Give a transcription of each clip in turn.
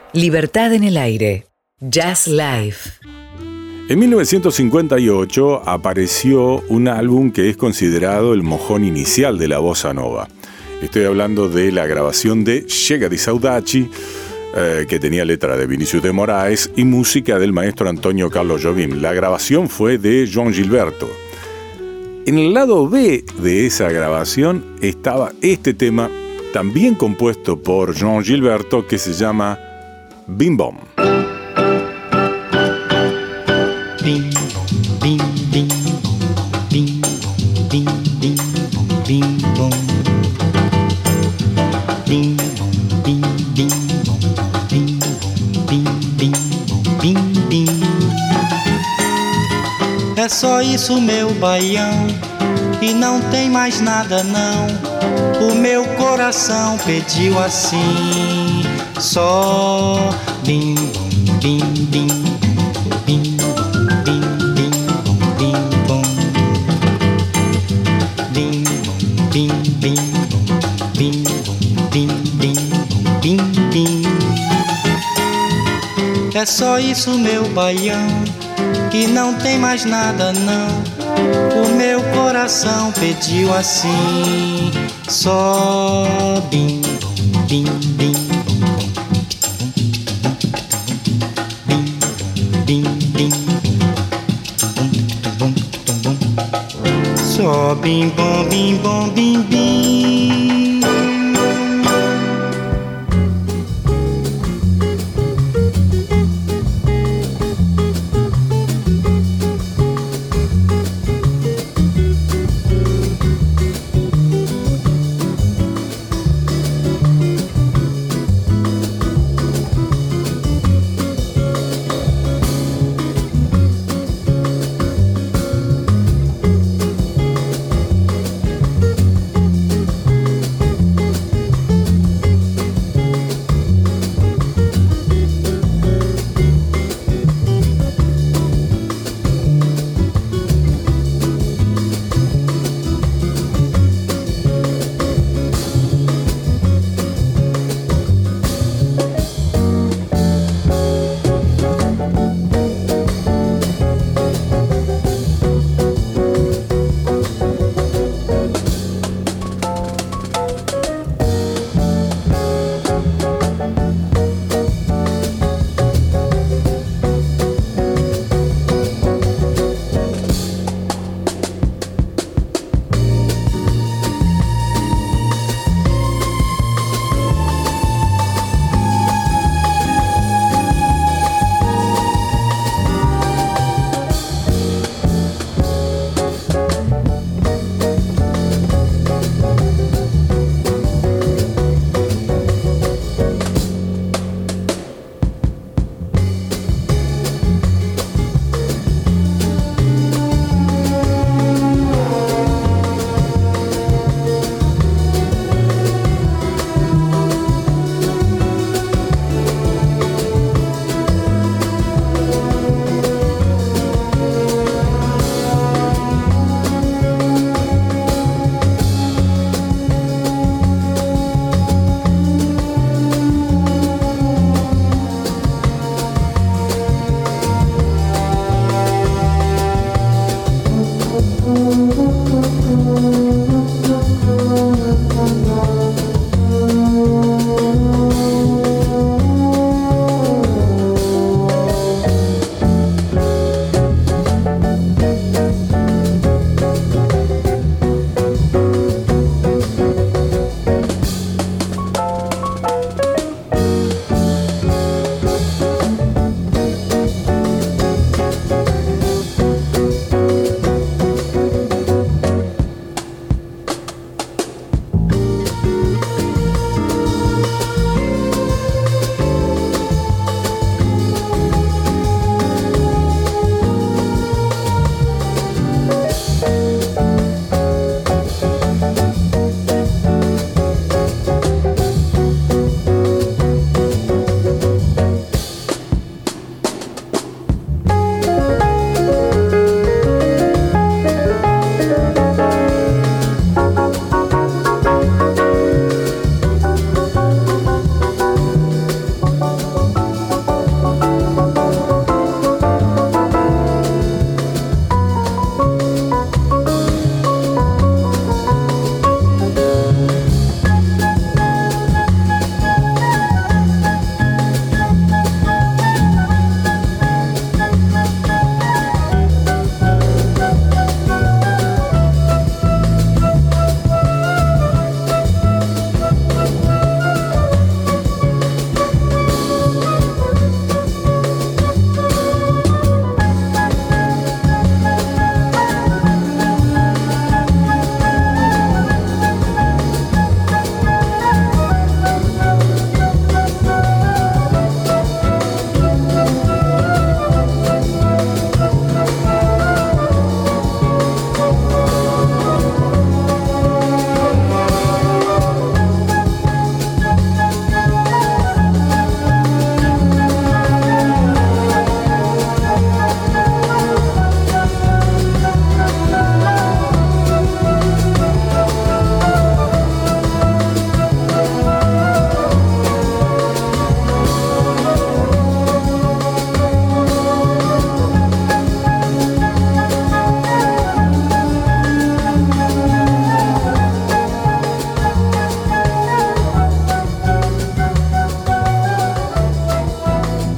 Libertad en el aire. Jazz Live. En 1958 apareció un álbum que es considerado el mojón inicial de la bossa nova. Estoy hablando de la grabación de Chega di Saudade, que tenía letra de Vinícius de Moraes y música del maestro Antonio Carlos Jobim. La grabación fue de João Gilberto. En el lado B de esa grabación estaba este tema, también compuesto por João Gilberto, que se llama Bim Bom. Bim bim bim bim bim bim bim bom. Bim bim bim bim bim bim bim bim. É só isso, meu baião, e não tem mais nada não. O meu coração pediu assim, só bim bim bim bim bim bim bim bom. Bim bim bim bim bim bim bim bim. É só isso, meu baião, e não tem mais nada não. O meu coração pediu assim, só bim bim bim bim bim. Só bim bom bim bom bim bim.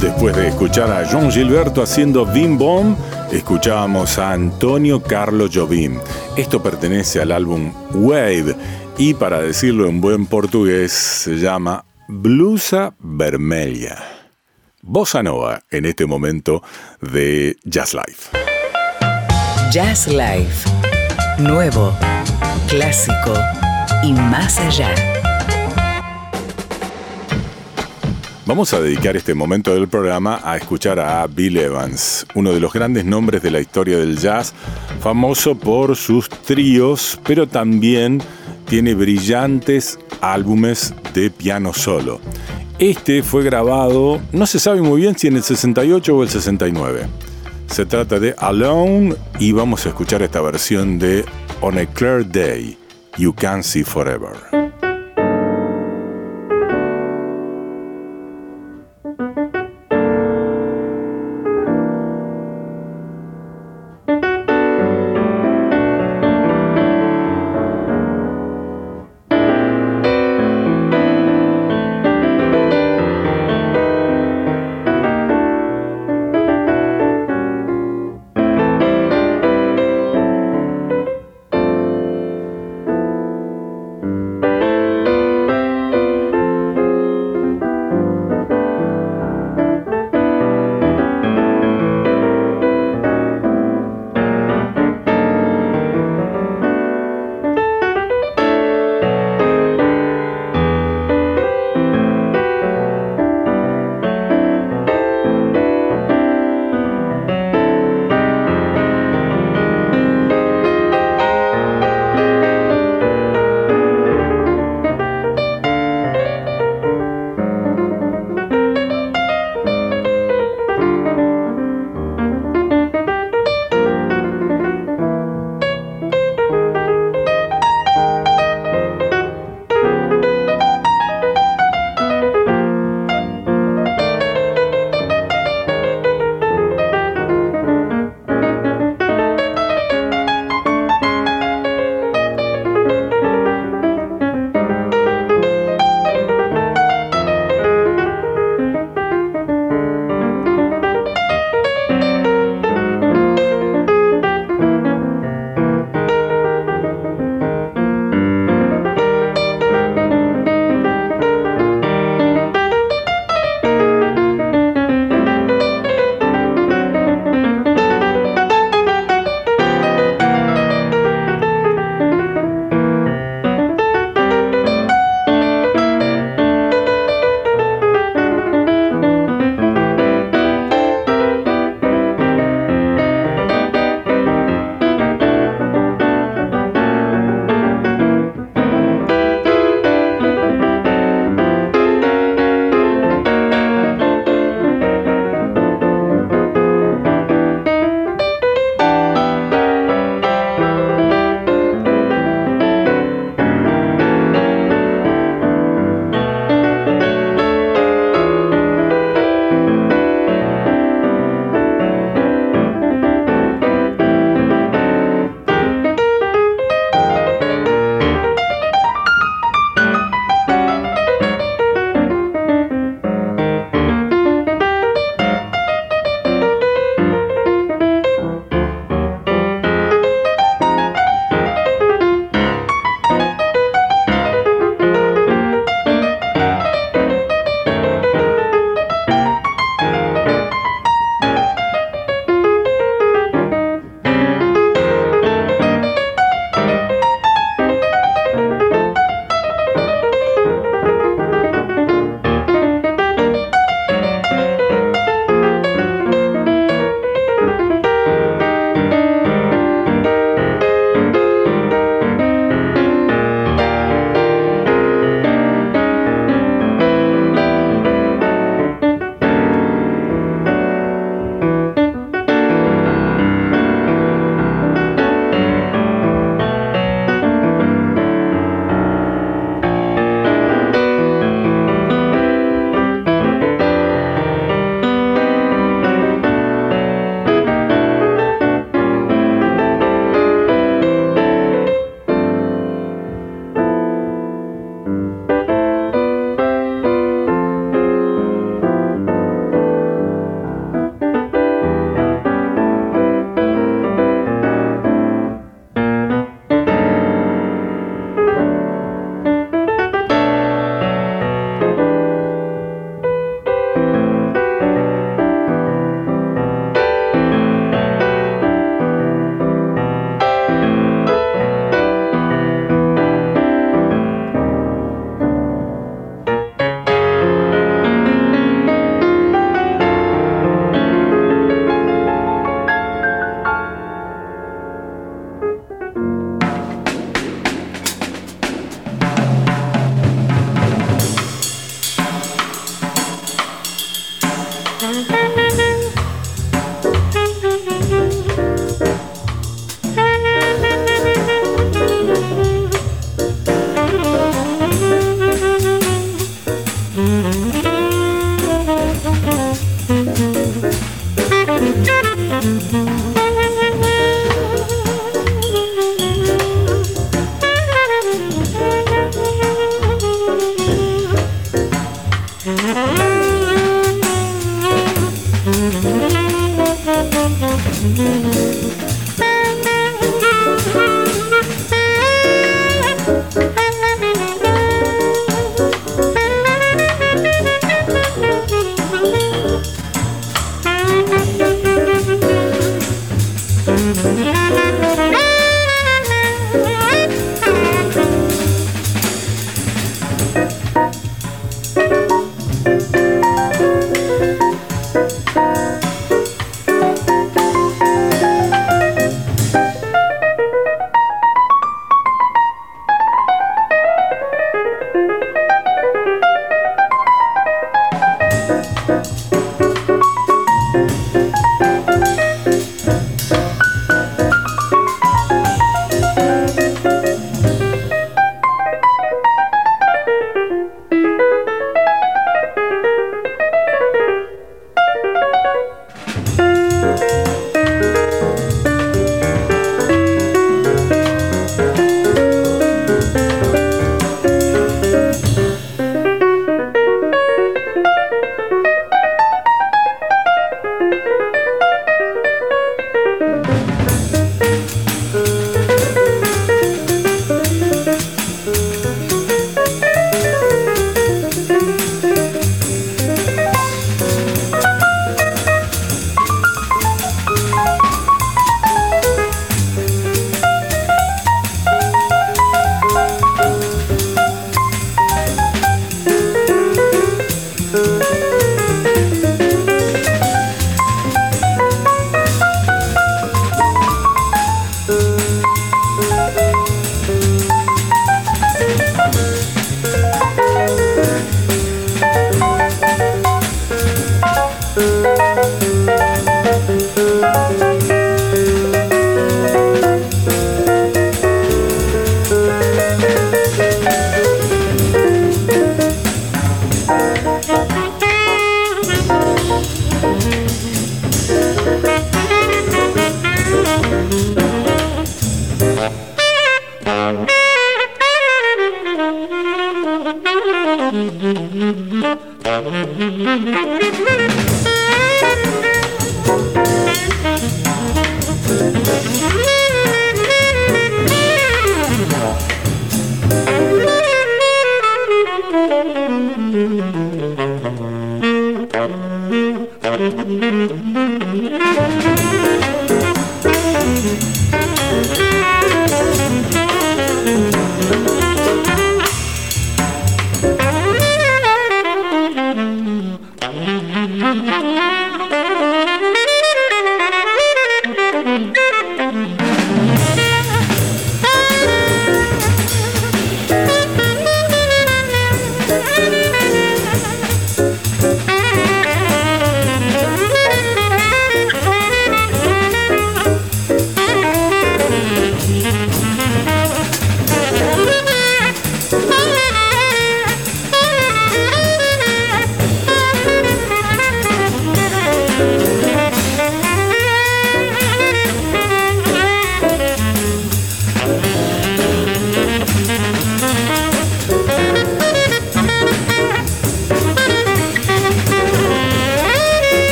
Después de escuchar a João Gilberto haciendo Bim Bom, escuchábamos a Antonio Carlos Jobim. Esto pertenece al álbum Wave y, para decirlo en buen portugués, se llama Blusa Vermelha. Bossa Nova en este momento de Jazz Life. Jazz Life. Nuevo, clásico y más allá. Vamos a dedicar este momento del programa a escuchar a Bill Evans, uno de los grandes nombres de la historia del jazz, famoso por sus tríos, pero también tiene brillantes álbumes de piano solo. Este fue grabado, no se sabe muy bien si en el 68 o el 69. Se trata de Alone y vamos a escuchar esta versión de On a Clear Day, You Can See Forever.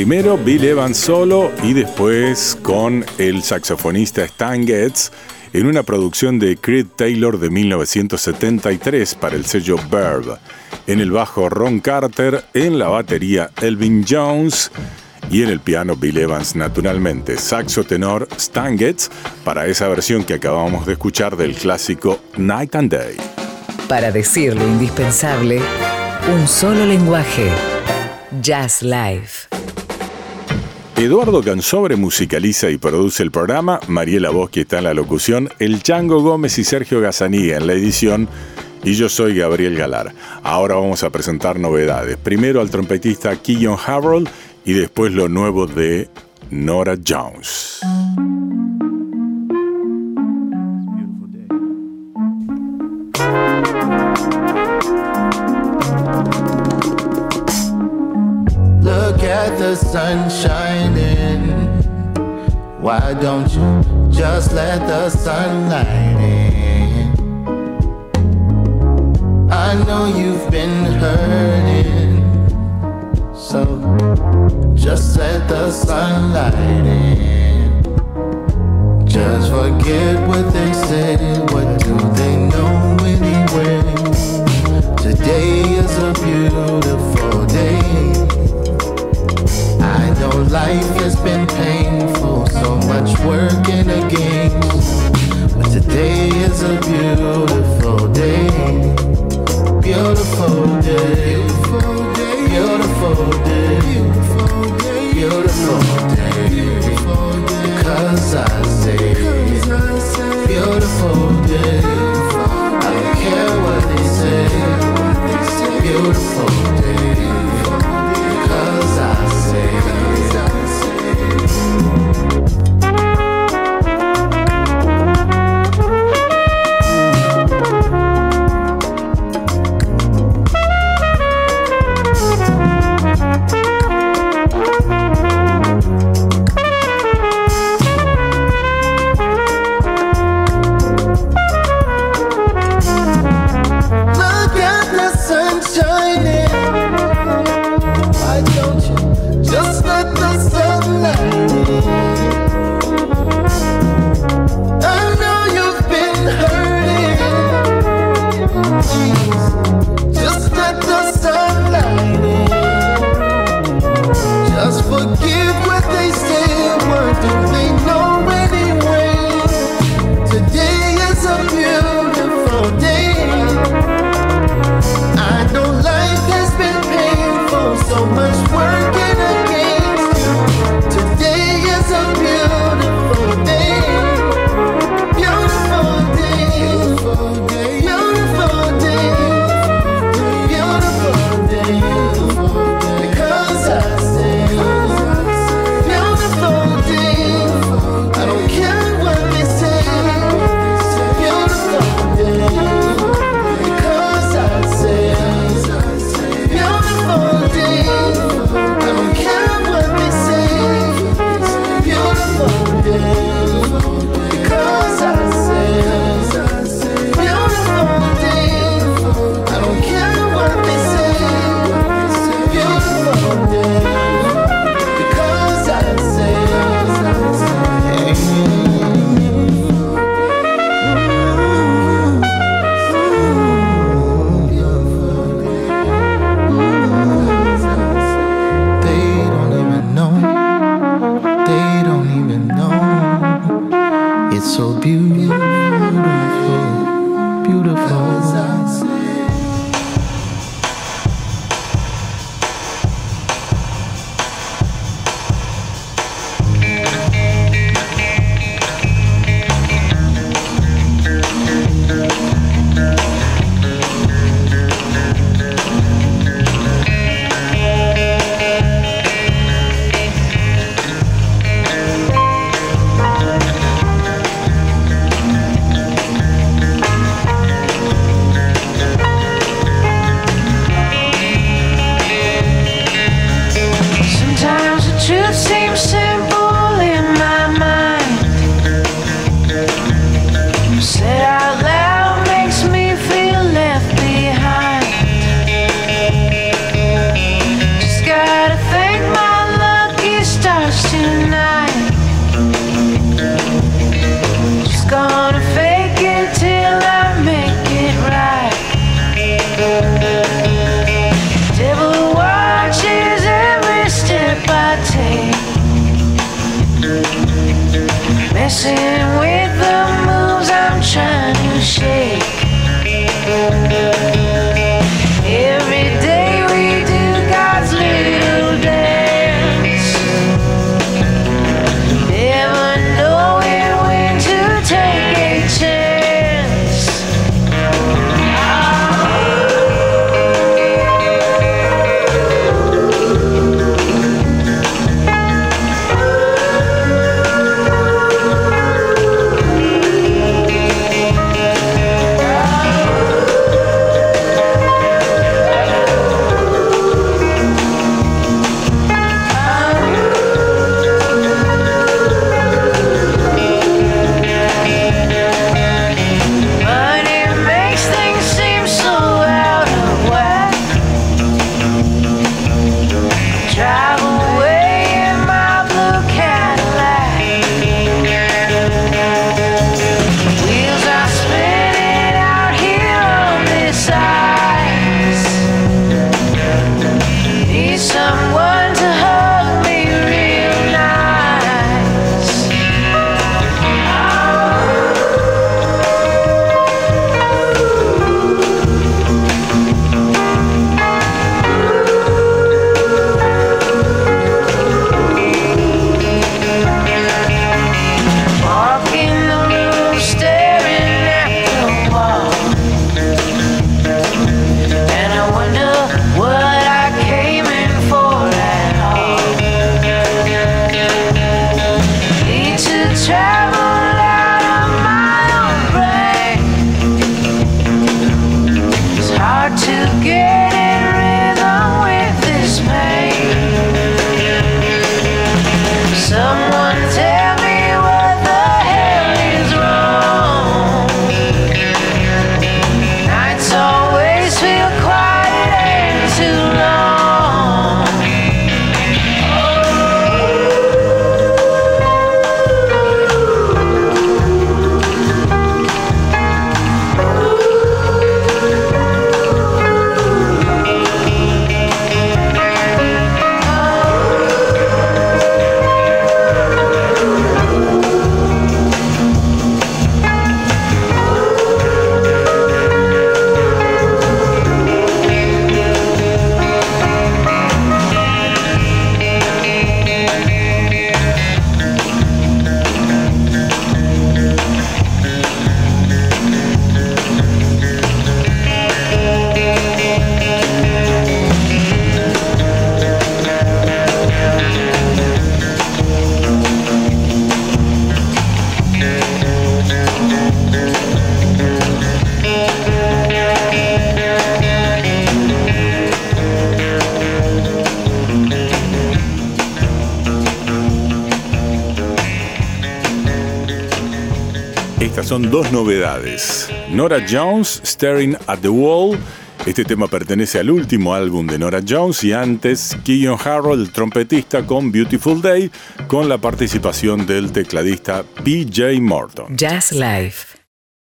Primero Bill Evans solo y después con el saxofonista Stan Getz en una producción de Creed Taylor de 1973 para el sello Verve. En el bajo Ron Carter, en la batería Elvin Jones y en el piano Bill Evans naturalmente. Saxo tenor Stan Getz para esa versión que acabamos de escuchar del clásico Night and Day. Para decir lo indispensable, un solo lenguaje. Jazz Live. Eduardo Cansobre musicaliza y produce el programa, Mariela Boschi está en la locución, el Chango Gómez y Sergio Gazzaniga en la edición y yo soy Gabriel Galar. Ahora vamos a presentar novedades. Primero al trompetista Keyon Harrold y después lo nuevo de Norah Jones. Look at the sun shining. Why don't you just let the sun light in? I know you've been hurting, so just let the sun light in. Just forget what they said. What do they know anyway? Today is a beautiful day. I know life has been painful, so much work in the games, but today is a beautiful day. Beautiful day, beautiful day, beautiful day, because I say beautiful day. I don't care what they say. Beautiful day, because I say. messing with the moves I'm trying to shake. Every day we do God's little dance, never knowing when to take a chance. Son dos novedades. Norah Jones, Staring at the Wall. Este tema pertenece al último álbum de Norah Jones y antes Keyon Harrold, el trompetista, con Beautiful Day, con la participación del tecladista PJ Morton. Jazz Live.